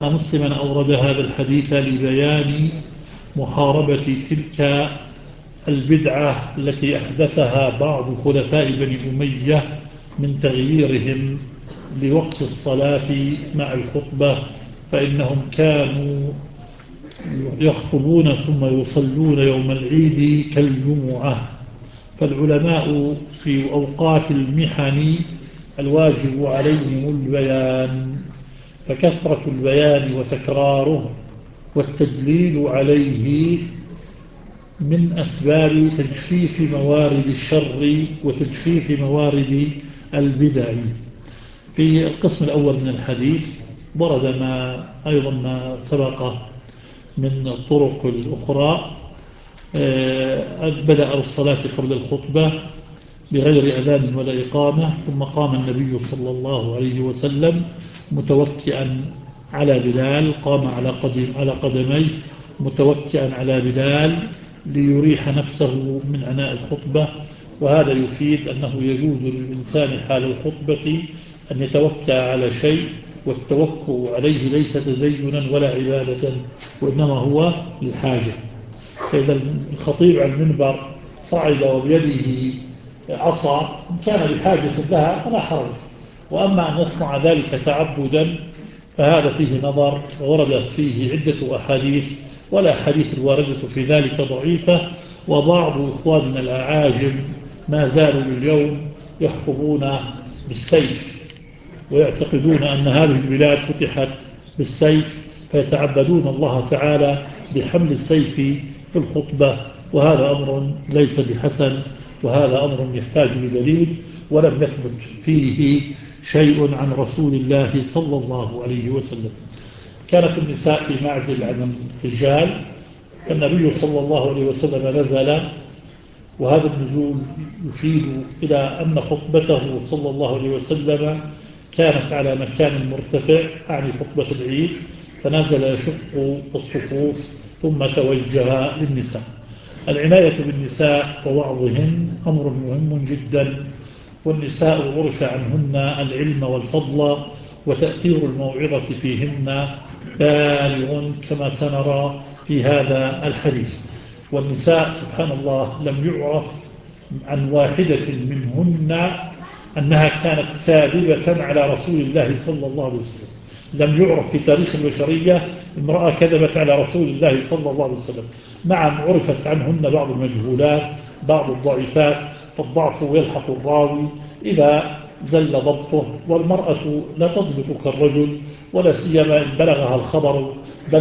مسلما أورد هذا الحديث لبيان محاربة تلك البدعة التي أحدثها بعض خلفاء بني أمية من تغييرهم لوقت الصلاة مع الخطبة، فإنهم كانوا يخطبون ثم يصلون يوم العيد كالجمعة. فالعلماء في أوقات المحن الواجب عليهم البيان، فكثرة البيان وتكراره والتدليل عليه من أسباب تجفيف موارد الشر وتجفيف موارد البدع. في القسم الأول من الحديث ورد أيضا ما سبق من الطرق الأخرى. بدأ الصلاة قبل الخطبة بغير أذان ولا إقامة، ثم قام النبي صلى الله عليه وسلم متوكئا على بلال، قام على قدميه متوكئا على بلال ليريح نفسه من عناء الخطبة. وهذا يفيد أنه يجوز للإنسان حال الخطبة أن يتوكأ على شيء، والتوكؤ عليه ليس تدينا ولا عبادة، وإنما هو للحاجة. فإذا الخطيب على المنبر صعد وبيده عصا كان بحاجة لها فلا حرج، وأما أن يصنع ذلك تعبدا فهذا فيه نظر، ووردت فيه عدة أحاديث، والأحاديث الواردة في ذلك ضعيفة. وبعض إخواننا الأعاجم ما زالوا لليوم يخطبون بالسيف، ويعتقدون أن هذه البلاد فتحت بالسيف، فيتعبدون الله تعالى بحمل السيف في الخطبة، وهذا أمر ليس بحسن، وهذا أمر يحتاج لدليل، ولم يثبت فيه شيء عن رسول الله صلى الله عليه وسلم. كانت النساء في معزل عن الرجال، النبي صلى الله عليه وسلم نزل، وهذا النزول يشير إلى أن خطبته صلى الله عليه وسلم كانت على مكان مرتفع، يعني خطبة العيد، فنزل يشق الصفوف ثم توجه للنساء. العناية بالنساء ووعظهن أمر مهم جدا، والنساء غرش عنهن العلم والفضل، وتأثير الموعظة فيهن بالغ كما سنرى في هذا الحديث. والنساء سبحان الله لم يعرف عن واحدة منهن أنها كانت كاذبة على رسول الله صلى الله عليه وسلم. لم يعرف في تاريخ البشرية امرأة كذبت على رسول الله صلى الله عليه وسلم. نعم عرفت عنهن بعض المجهولات، بعض الضعيفات، فالضعف يلحق الراوي إذا زل ضبطه، والمرأة لا تضبط كالرجل، ولا سيما إن بلغها الخبر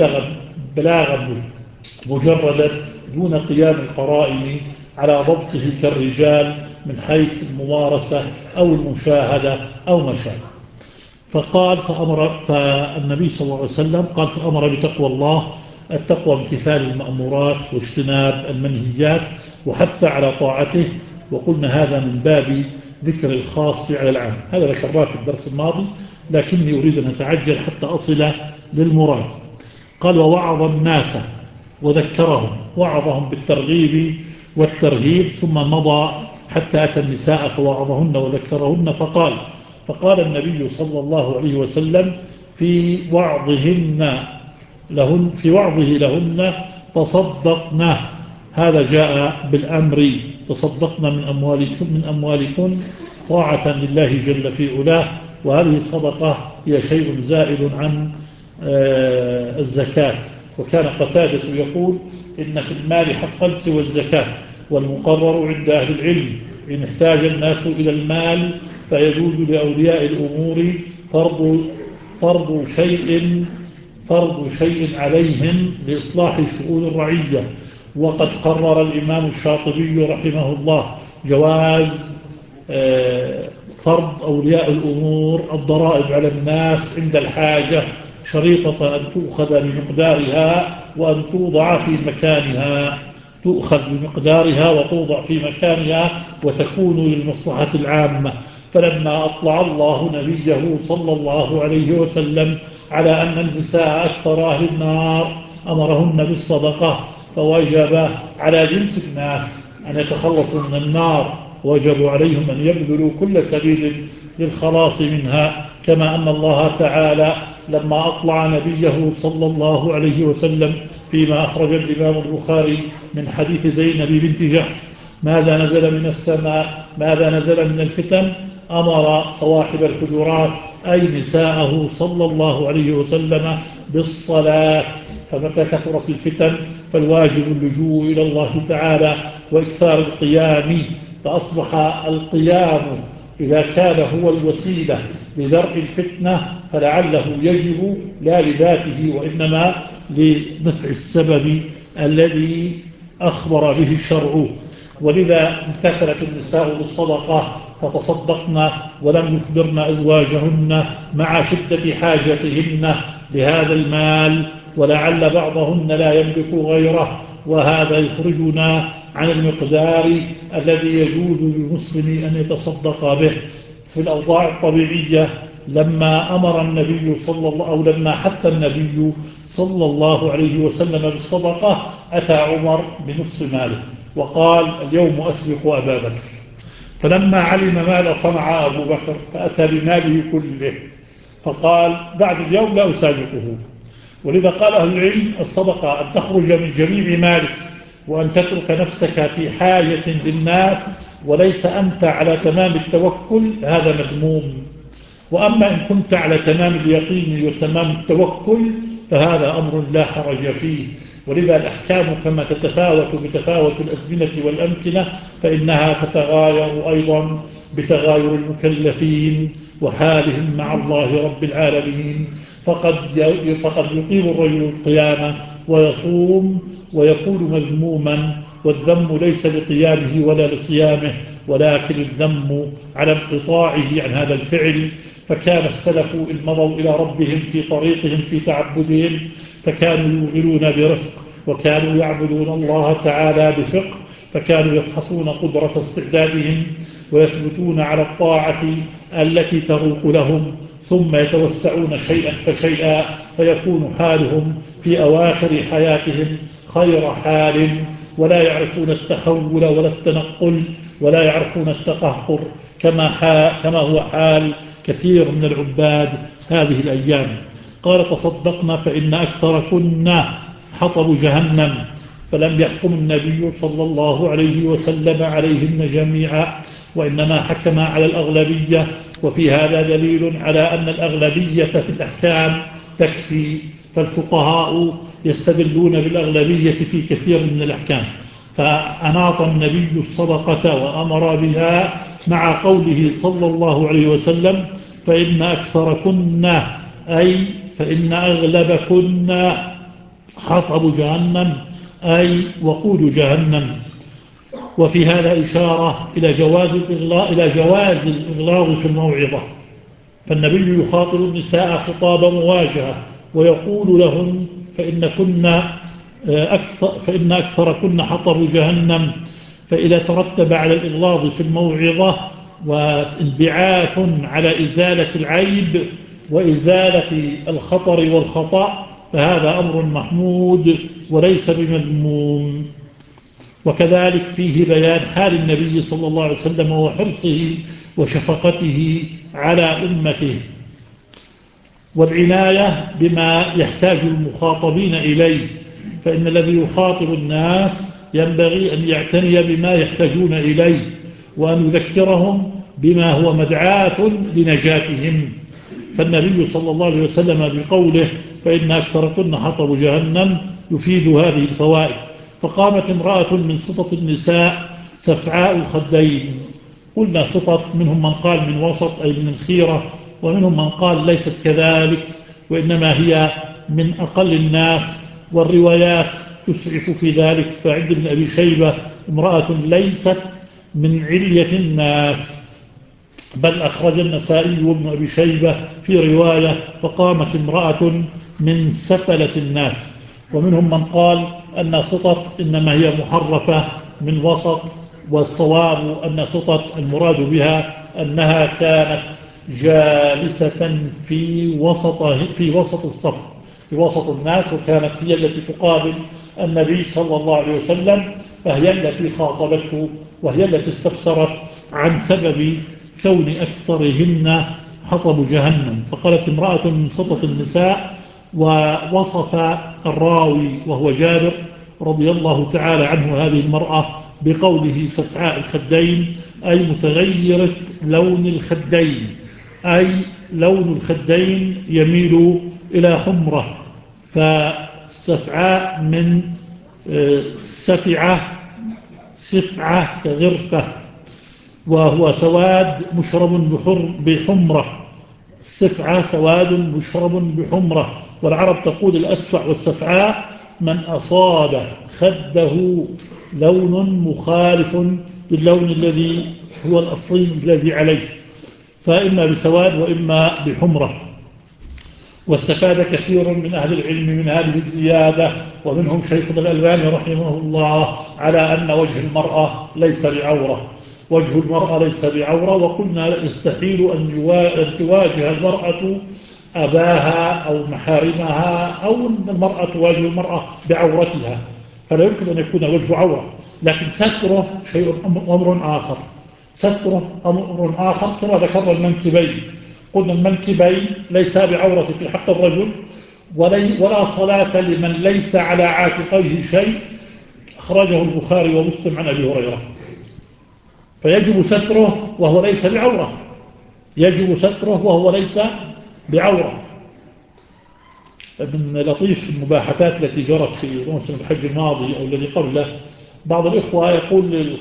بلاغا مجردا دون قيام القرائن على ضبطه كالرجال من حيث الممارسة أو المشاهدة أو ما شابه. فالنبي صلى الله عليه وسلم قال فأمر بتقوى الله، التقوى امتثال المأمورات واجتناب المنهيات، وحث على طاعته. وقلنا هذا من باب ذكر الخاص على العام، هذا ذكرناه في الدرس الماضي، لكني أريد أن أتعجل حتى أصل للمراد. قال ووعظ الناس وذكرهم، وعظهم بالترغيب والترهيب، ثم مضى حتى أتى النساء فوعظهن وذكرهن. فقال النبي صلى الله عليه وسلم في وعظه لهن تصدقن، هذا جاء بالأمر، تصدقن من أموالكن طاعة لله جل في علاه، وهذه الصدقة هي شيء زائد عن الزكاة. وكان قتادة يقول إن في المال حقا سوى الزكاة، والمقرر عند أهل العلم إن احتاج الناس إلى المال فيجوز لأولياء الأمور فرض شيء عليهم لإصلاح شؤون الرعية. وقد قرر الإمام الشاطبي رحمه الله جواز فرض أولياء الأمور الضرائب على الناس عند الحاجة، شريطة أن تؤخذ بمقدارها وأن توضع في مكانها، تؤخذ بمقدارها وتوضع في مكانها وتكون للمصلحة العامة. فلما أطلع الله نبيه صلى الله عليه وسلم على أن النساء أكثر أهل النار أمرهن بالصدقة، فوجب على جنس الناس أن يتخلصوا من النار، وجب عليهم أن يبذلوا كل سبيل للخلاص منها، كما أن الله تعالى لما أطلع نبيه صلى الله عليه وسلم فيما أخرج الإمام البخاري من حديث زينب بنت جحش: ماذا نزل من السماء، ماذا نزل من الفتن؟ أمر صواحب الحجرات أي نساءه صلى الله عليه وسلم بالصلاة. فمتى كثرت الفتن فالواجب اللجوء إلى الله تعالى وإكثار القيام، فأصبح القيام إذا كان هو الوسيلة لدرء الفتنة فلعله يجب لا لذاته وإنما لدفع السبب الذي أخبر به الشرع. ولذا امتثلت النساء بالصدقة فتصدقن ولم يخبرن أزواجهن مع شدة حاجتهن لهذا المال، ولعل بعضهن لا يملك غيره، وهذا يخرجنا عن المقدار الذي يجوز للمسلم أن يتصدق به. في الأوضاع الطبيعية لما أمر النبي لما حث النبي صلى الله عليه وسلم بالصدقة أتى عمر بنصف ماله وقال: اليوم أسبق أبا بكر. فلما علم ماذا صنع أبو بكر فأتى بماله كله فقال: بعد اليوم لا أسابقه. ولذا قال أهل العلم: الصدقة أن تخرج من جميع مالك وأن تترك نفسك في حاجة للناس وليس أنت على تمام التوكل، هذا مذموم. وأما إن كنت على تمام اليقين وتمام التوكل فهذا أمر لا حرج فيه. ولذا الأحكام كما تتفاوت بتفاوت الأزمنة والأمكنة فإنها تتغاير أيضا بتغاير المكلفين وحالهم مع الله رب العالمين. فقد يقيم الرجل القيامة ويصوم ويكون مذموما، والذم ليس لقيامه ولا لصيامه، ولكن الذم على انقطاعه عن هذا الفعل. فكان السلف إن مضوا إلى ربهم في طريقهم في تعبدهم فكانوا يوغلون برفق، وكانوا يعبدون الله تعالى بفقه، فكانوا يفحصون قدرة استعدادهم ويثبتون على الطاعة التي تروق لهم، ثم يتوسعون شيئا فشيئا فيكون حالهم في أواخر حياتهم خير حال، ولا يعرفون التحول ولا التنقل ولا يعرفون التقهقر كما هو حال كثير من العباد هذه الأيام. قال: تصدقنا فإن أكثركن حطب جهنم. فلم يحكم النبي صلى الله عليه وسلم عليهن جميعا، وإنما حكم على الأغلبية. وفي هذا دليل على أن الأغلبية في الأحكام تكفي، فالفقهاء يستدلون بالأغلبية في كثير من الأحكام. فأناط النبي الصدقة وأمر بها مع قوله صلى الله عليه وسلم: فإن أكثركن أي فإن أغلبكن حطب جهنم أي وقود جهنم. وفي هذا إشارة إلى جواز الإغلاظ في الموعظة، فالنبي يخاطب النساء خطاب مواجهة ويقول لهن: فإن أكثركن حطب جهنم. فإذا ترتب على الإغلاظ في الموعظة وانبعاث على إزالة العيب وإزالة الخطر والخطأ فهذا أمر محمود وليس بمذموم. وكذلك فيه بيان حال النبي صلى الله عليه وسلم وحرصه وشفقته على أمته والعناية بما يحتاج المخاطبين إليه، فإن الذي يخاطب الناس ينبغي أن يعتني بما يحتاجون إليه وأن يذكرهم بما هو مدعاة لنجاتهم. فالنبي صلى الله عليه وسلم بقوله: فإن أكثركن حطب جهنم يفيد هذه الفوائد. فقامت امرأة من سطط النساء سفعاء الخدين، قلنا سطط، منهم من قال من وسط أي من الخيرة، ومنهم من قال ليست كذلك وإنما هي من أقل الناس، والروايات تسعف في ذلك. فعند ابن أبي شيبة امرأة ليست من علية الناس، بل أخرج النسائي وابن أبي شيبة في رواية: فقامت امرأة من سفلة الناس. ومنهم من قال أن سطط إنما هي محرفة من وسط، والصواب أن سطط المراد بها أنها كانت جالسة في وسط الصف، في وسط الناس، وكانت هي التي تقابل النبي صلى الله عليه وسلم، فهي التي خاطبته وهي التي استفسرت عن سبب كون أكثرهن حطب جهنم. فقالت امرأة من سطة النساء، ووصف الراوي وهو جابر رضي الله تعالى عنه هذه المرأة بقوله سفعاء الخدين، أي متغيرة لون الخدين، أي لون الخدين يميل إلى حمرة. فالسفعاء من سفعة، سفعة كغرفة، وهو سواد مشرب بحمرة. السفعة سواد مشرب بحمرة. والعرب تقول الأسفع والسفعاء من أصاب خده لون مخالف للون الذي هو الأصلي الذي عليه، فإما بسواد وإما بحمرة. واستفاد كثير من أهل العلم من هذه الزيادة، ومنهم شيخنا الألباني رحمه الله على أن وجه المرأة ليس بعورة. وجه المرأة ليس بعورة، وقلنا يستحيل أن تواجه المرأة أباها أو محارمها، أو أن المرأة تواجه المرأة بعورتها، فلا يمكن أن يكون وجه عورة. لكن ستره شيء أمر آخر، ستره أمر آخر. كما ذكرنا المنكبين، قلنا المنكبين ليس بعورة في حق الرجل، ولا صلاة لمن ليس على عاتقيه شيء، أخرجه البخاري ومسلم عن أبي هريرة. فيجب ستره وهو ليس بعورة، يجب ستره وهو ليس بعورة. من لطيف المباحثات التي جرت في موسم الحج الماضي أو الذي قبله، بعض الإخوة يقول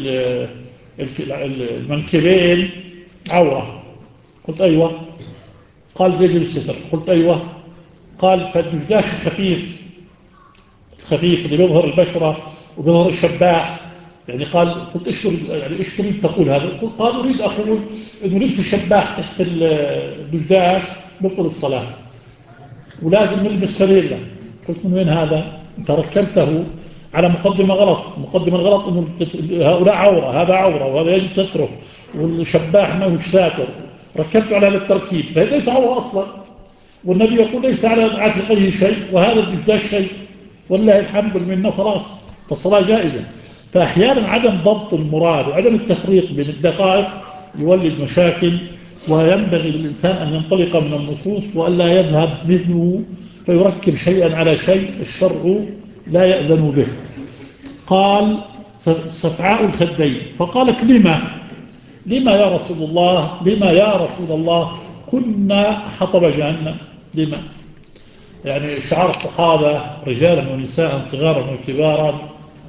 المنكبين عورة. قلت أيوة. قال يجب الستر. قلت أيوة. قال فالدشداش الخفيف اللي بيظهر البشرة وبيظهر الشباح، يعني قال قلت ايش تريد تقول هذا؟ قال أريد أقول أنه نلبس الشباح تحت الدشداش بطل الصلاة، ولازم نلبس فليلة. قلت من وين هذا؟ أنت ركبته على مقدمة غلط. مقدمة الغلط أنه هؤلاء عورة، هذا عورة وهذا يجب ستره، والشباح ما هو ساتر. ركبته على هذا التركيب، فهذا ليس عورة أصلا، والنبي يقول ليس على عاتقه شيء وهذا الدشداش شيء، والله الحمد منه خلاص، فالصلاة جائزة. فأحيانا عدم ضبط المراد وعدم التفريق بين الدقائق يولد مشاكل، وينبغي للإنسان أن ينطلق من النصوص وألا يذهب ذهنه فيركب شيئا على شيء الشرع لا يأذن به. قال صفعاء الخدين، فقالت لما يا رسول الله، لما يا رسول الله كنا حطب جهنم؟ لما؟ يعني شعار الصحابة رجالا ونساء صغارا وكبارا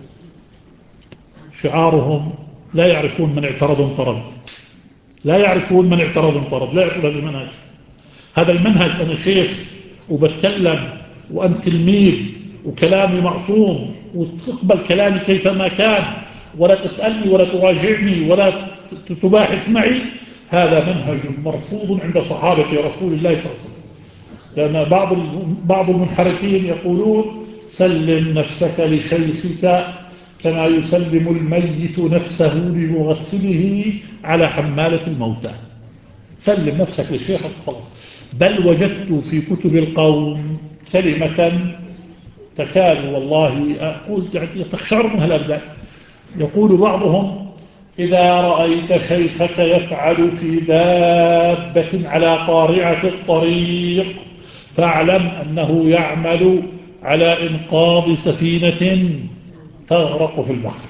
شعارهم لا يعرفون من اعترض انطرد، لا يعرفون من اعترض انطرد، لا يعرفون هذا المنهج. هذا المنهج أنا شيخ وبتكلم وأنت تلميذ وكلامي معصوم وتقبل كلامي كيفما كان، ولا تسألني ولا تراجعني ولا تباحث معي، هذا منهج مرفوض عند صحابة رسول الله صلى الله عليه وسلم. لأن بعض المنحرفين يقولون سلم نفسك لشيخك كما يسلم الميت نفسه لمغسله على حمالة الموتى. سلم نفسك لشيخك خلاص. بل وجدت في كتب القوم كلمة تكاد والله أقول تخشعر منها الأبدان. يقول بعضهم إذا رأيت شيخك يفعل في دابة على قارعة الطريق فاعلم أنه يعمل على إنقاذ سفينة تغرق في البحر.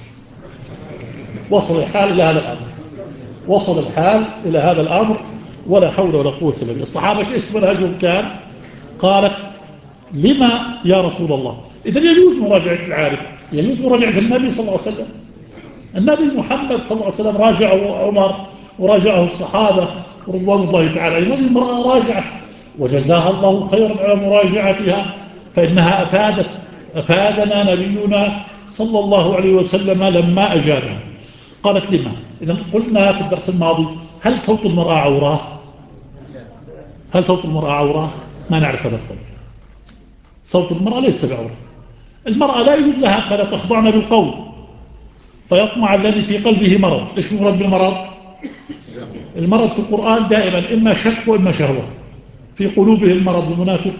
وصل الحال إلى هذا الأمر، وصل الحال إلى هذا الأمر، ولا حول ولا قوة إلا بالله. الصحابة كيف منهجهم كان؟ قالت لما يا رسول الله؟ إذن يجوز مراجعة العارف، يجوز مراجعة النبي صلى الله عليه وسلم. النبي محمد صلى الله عليه وسلم راجعه عمر وراجعه الصحابة رضوان الله تعالى. هذه المرأة راجعت وجزاها الله خيرا على مراجعتها، فإنها أفادنا نبينا صلى الله عليه وسلم لما أجابها. قالت لما؟ إذن قلنا في الدرس الماضي هل صوت المرأة عورة؟ هل صوت المرأة عورة؟ ما نعرف هذا القول. صوت المرأة ليس بعورة. المرأة لا يجوز لها فلا تخضعن بالقول فيطمع الذي في قلبه مرض. إيش مرض بالمرض؟ المرض في القرآن دائما إما شك وإما شهوة. في قلوبهم مرض،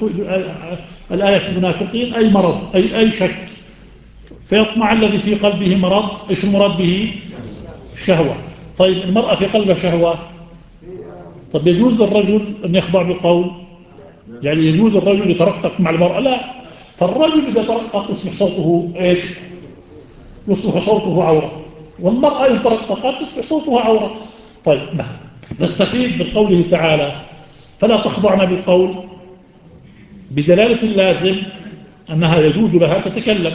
الآية في المنافقين أي مرض أي شك. فيطمع الذي في قلبه مرض. إيش المرض به؟ شهوة. طيب المرأة في قلبها شهوة طب يجوز للرجل أن يخضع بالقول؟ يعني يجوز الرجل يترقق مع المرأة؟ لا. فالرجل إذا ترقق يصبح صوته إيش؟ يصبح صوته عورة، والمرأة إذا ترققت يصبح صوتها عورة. طيب نستفيد من قوله تعالى فلا تخضعن بالقول بدلالة اللازم أنها يجوز لها تتكلم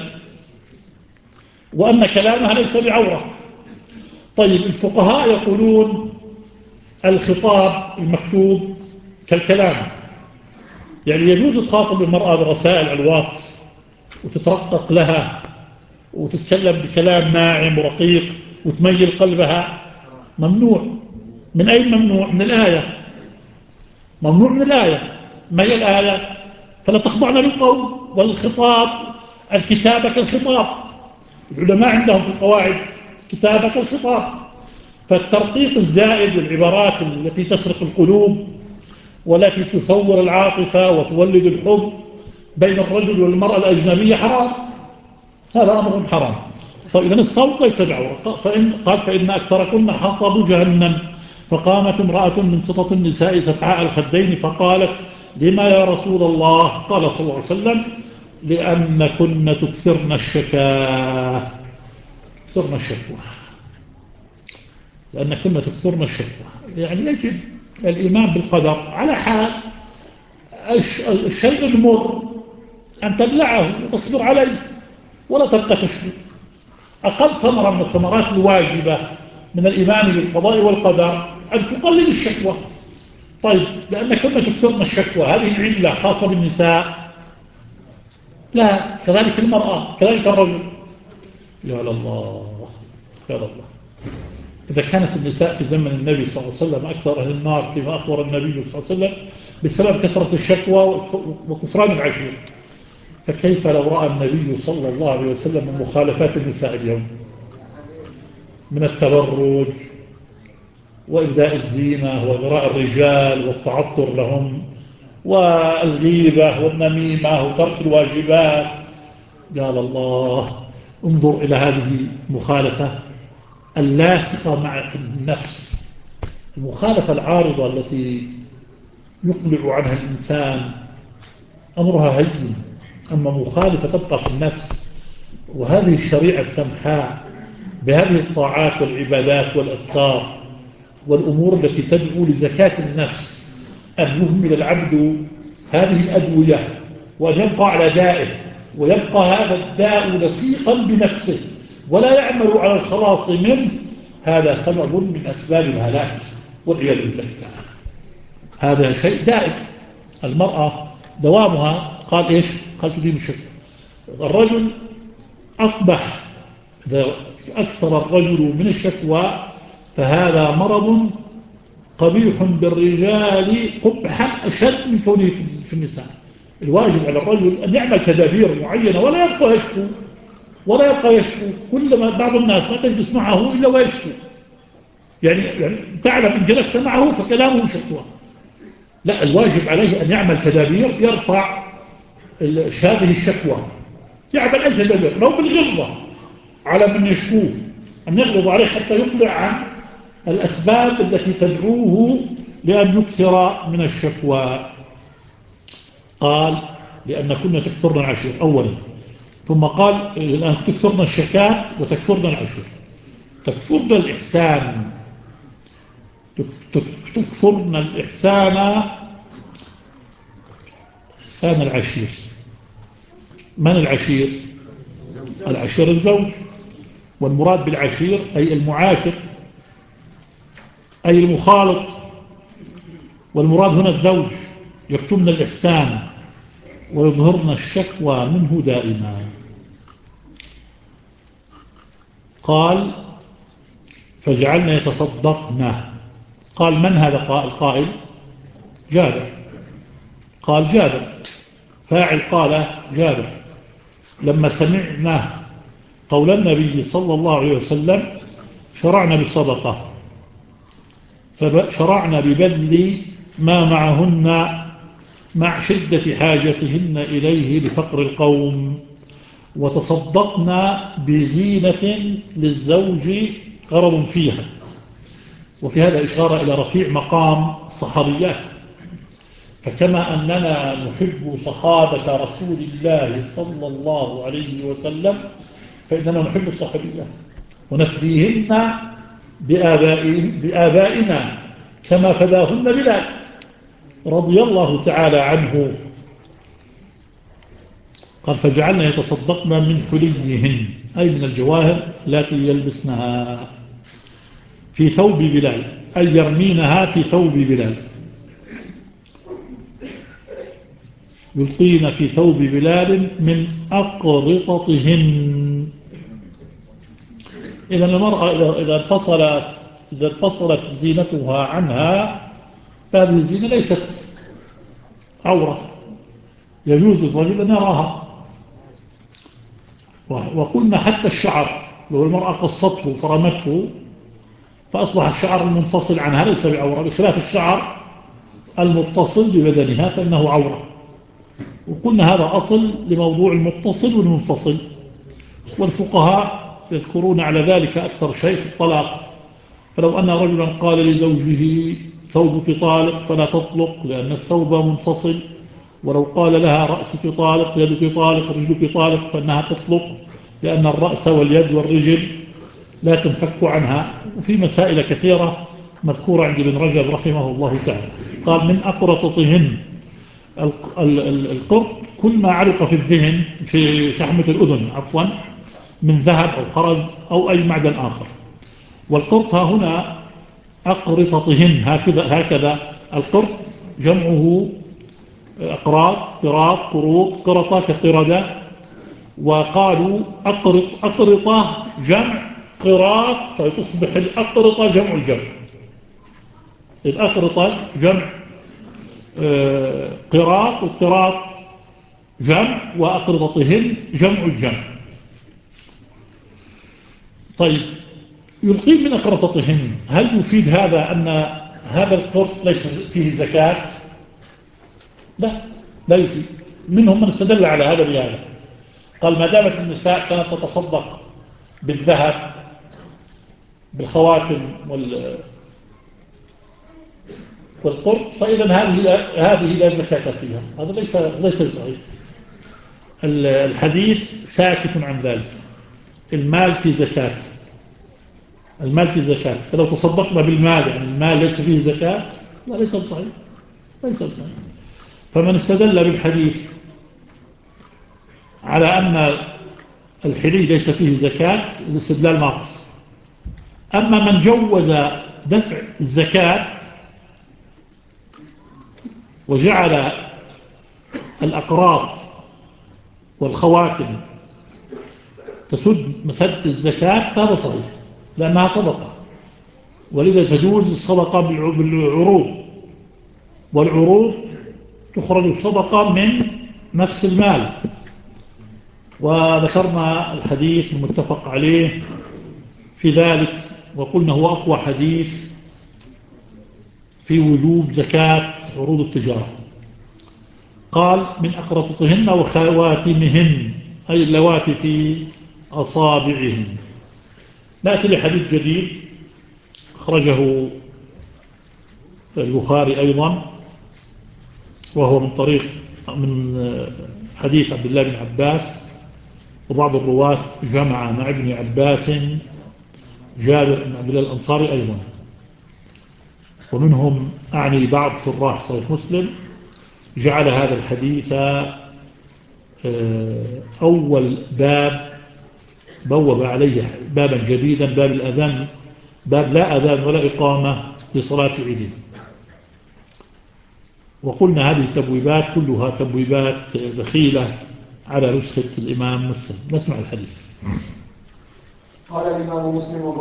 وأن كلامها ليس بعورة. طيب الفقهاء يقولون الخطاب المكتوب كالكلام، يعني يجوز تخاطب المرأة برسائل على الواتس وتترقق لها وتتكلم بكلام ناعم ورقيق وتميل قلبها؟ ممنوع. من أين ممنوع؟ من الآية. ممنوع من الآية. ما هي الآية؟ فلا تخضعن بالقول والخطاب الكتابة كالخطاب. العلماء عندهم في القواعد كتابة كالخطاب. فالترقيق الزائد والعبارات التي تسرق القلوب والتي تثور العاطفة وتولد الحب بين الرجل والمرأة الأجنبية حرام. هذا أمر حرام. طيب إذن الصوت ليس بعورة. قال فإن أكثركن حطب جهنم. فقامت امرأة من سطط النساء سفعاء الخدين فقالت لما يا رسول الله؟ قال صلى الله عليه وسلم لأنكن تكثرن الشكاه. تكثرن الشكوى، لأنكن تكثرن الشكوى. يعني يجب الإيمان بالقدر على حال الشيء المر أن تبلعه وتصبر عليه ولا تبقى تشكو. أقل ثمرة من الثمرات الواجبة من الإيمان بالقضاء والقدر أن تقلل الشكوى. طيب لأنكن تكثرن الشكوى، هذه العلة خاصة بالنساء؟ لا، كذلك المرأة، كذلك الرجل. يا الله يا الله. إذا كانت النساء في زمن النبي صلى الله عليه وسلم أكثر أهل النار فيما أخبر النبي صلى الله عليه وسلم بسبب كثرة الشكوى وكفران العشير، فكيف لو رأى النبي صلى الله عليه وسلم مخالفات النساء اليوم من التبرج وإبداء الزينة وإغراء الرجال والتعطر لهم والغيبة والنميمة وترك الواجبات؟ قال الله انظر إلى هذه المخالفة اللاصقة مع النفس، المخالفة العارضة التي يقلع عنها الإنسان أمرها هين، أما مخالفة تبقى في النفس. وهذه الشريعة السمحاء بهذه الطاعات والعبادات والأذكار والأمور التي تدعو لزكاة النفس أن يهمل العبد هذه الأدوية وأن يبقى على دائه ويبقى هذا الداء لصيقا بنفسه ولا يعمل على الخلاص منه، هذا سبب من أسباب الهلاك والعياذ بالله تعالى. هذا شيء دائم. المرأة دوامها قال إيش؟ قال تدين الشكوى. الرجل أقبح، إذا أكثر الرجل من الشكوى فهذا مرض قبيح بالرجال قبحا أشد من كونه في النساء. الواجب على الرجل أن يعمل تدابير معينة ولا يبقى يشكو، ولا يبقى يشكو. كلما بعض الناس ما تجلس معه إلا ويشكو، يعني تعلم إن جلست معه فكلامه شكوى. لا، الواجب عليه أن يعمل تدابير يرفع هذه الشكوى، يعمل أي تدابير لو بالغلظة على من يشكوه، أن يغلظ عليه حتى يقلع عن الأسباب التي تدعوه لأن يكثر من الشكوى. قال لأن كنا تكثرنا العشير أولا، ثم قال الآن تكثرنا الشكاة وتكثرنا العشير. تكثرنا الإحسان، تكثرنا الإحسان، إحسان العشير. من العشير؟ العشير الزوج، والمراد بالعشير أي المعاشر أي المخالط، والمراد هنا الزوج. يكتمن الإحسان ويظهرن الشكوى منه دائما. قال فجعلنا يتصدقن. قال من هذا القائل؟ جابر. قال جابر فاعل، قال جابر لما سمعنا قول النبي صلى الله عليه وسلم شرعنا بالصدقة، فشرعنا ببذل ما معهن مع شدة حاجتهن إليه لفقر القوم، وتصدقنا بزينة للزوج غرض فيها. وفي هذا إشارة إلى رفيع مقام صحابيات. فكما أننا نحب صحابة رسول الله صلى الله عليه وسلم فإننا نحب الصحابيات ونفديهن بآبائنا كما فداهن بلال رضي الله تعالى عنه. قال فجعلنا يتصدقن من حليهن أي من الجواهر التي يلبسنها في ثوب بلال، أي يرمينها في ثوب بلال، يلقين في ثوب بلال من أقرطتهن. إذا المرأة إذا انفصلت زينتها عنها فهذه الزينة ليست عورة، يجوز الرجل أن يراها. وقلنا حتى الشعر لو المرأة قصته فرمته فأصبح الشعر المنفصل عنها ليس بعورة، بخلاف الشعر المتصل ببدنها فإنه عورة. وقلنا هذا أصل لموضوع المتصل والمنفصل، والفقهاء يذكرون على ذلك أكثر شيء في الطلاق. فلو أن رجلا قال لزوجه ثوبك طالق فلا تطلق لأن الثوب منفصل، ولو قال لها رأسك طالق يدك طالق رجلك طالق فإنها تطلق لأن الرأس واليد والرجل لا تنفك عنها. وفي مسائل كثيرة مذكورة عند ابن رجب رحمه الله تعالى. قال من أقرطتهن، القرط كل ما علق في الذهن في شحمة الأذن عفوا من ذهب أو خرز أو أي معدن آخر. والقرط ها هنا أقرطتهن هكذا القرط جمعه أقراط، قراط، قروط، قرطة كقردة. وقالوا أقرطة جمع قراط فتصبح الأقرطة جمع الجمع. الأقرطة جمع قراط، والقراط جمع، وأقرطتهن جمع الجمع. طيب يلقين من أقرطتهن، هل يفيد هذا أن هذا القرط ليس فيه زكاة؟ لا يفيد. منهم من استدل على هذا بهذا، قال ما دامت النساء كانت تتصدق بالذهب بالخواتم والقرط فإذا هذه لا زكاة فيها. هذا ليس صحيح. الحديث ساكت عن ذلك. المال في زكاة، المال في زكاة، فلو تصدقنا بالمال يعني المال ليس فيه زكاة لا ليس صحيح، ليس صحيح. فمن استدل بالحديث على أن الحلي ليس فيه زكاة الاستدلال ناقص. أما من جوز دفع الزكاة وجعل الأقراط والخواتم تسد مسد الزكاة فهذا صحيح لأنها صدقة، ولذا تجوز الصدقة بالعروض، والعروض تخرج الصدقة من نفس المال. وذكرنا الحديث المتفق عليه في ذلك وقلنا هو أقوى حديث في وجوب زكاة عروض التجارة. قال من أقرطتهن وخواتمهن أي اللواتي في أصابعهن. نأتي لحديث جديد أخرجه البخاري أيضا، وهو من حديث عبد الله بن عباس، وبعض الرواة جمع مع ابن عباس جابر بن عبد الله الأنصاري أيضا، ومنهم أعني بعض شراح صحيح مسلم جعل هذا الحديث أول باب بوب عليه بابا جديدا، باب الأذان، باب لا أذان ولا إقامة لصلاة العيدين. وقلنا هذه التبويبات كلها تبويبات دخيلة على نسخة الإمام مسلم. نسمع الحديث. قال الإمام مسلم